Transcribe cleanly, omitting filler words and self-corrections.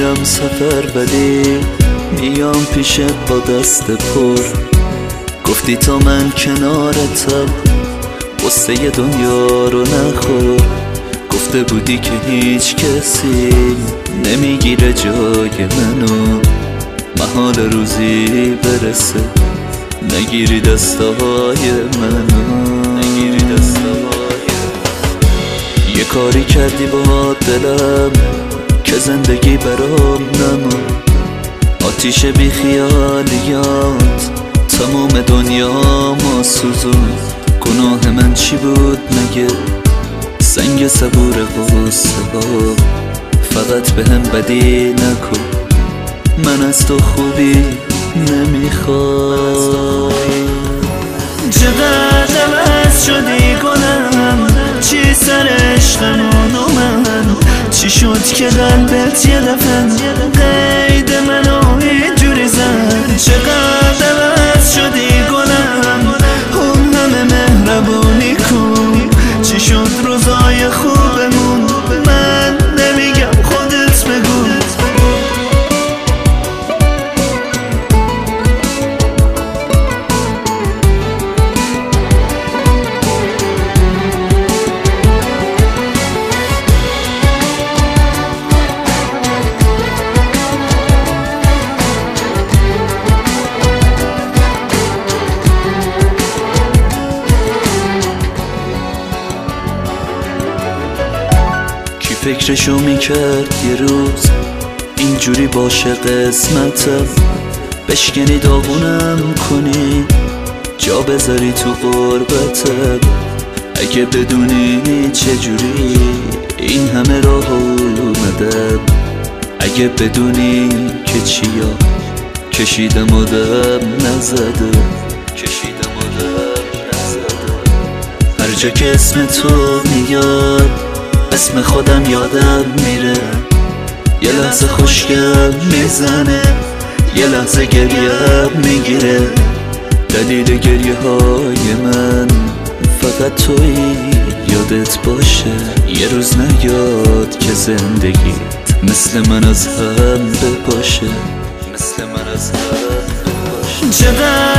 میرم سفر ولی میام پیشت با دست پر. گفتی تا من کنارتم قصه دنیا رو نخور. گفته بودی که هیچ کسی نمیگیره جای منو. محال روزی برسه نگیری دستای منو. یه کاری کردی با دلم که زندگی برام نمون. آتیش بی خیالیات تمام دنیا ما سوزون. گناه من چی بود مگه؟ سنگ صبور غصه ها. فقط به هم بدی نکن، من از تو خوبی نمیخوام. چقدر عوض شدی گلم، چی سر عشقمون و من؟ چی شد که قلبت یه دفعه قید منو اینجوری زد؟ چقدر عوض شدی گلم، اون همه مهربونی کن. چی شد روزای خوبمون؟ من نمیگم خودت بگو. فکرشو میکرد یه روز اینجوری باشه قسمتم. بشکنی داغونم کنی جا بذاری تو غربتم. اگه بدونی چجوری این همه راه اومدم. اگه بدونی که چیا کشیدم و دم نزده. هر جا که اسم تو میاد اسم خودم یادم میره. یه لحظه خوشگل میزنه، یه لحظه گریم میگیره. دلیل گریه های من فقط تویی، یادت باشه یه روز نیاد که زندگیت مثل من از هم بپاشه. چقدر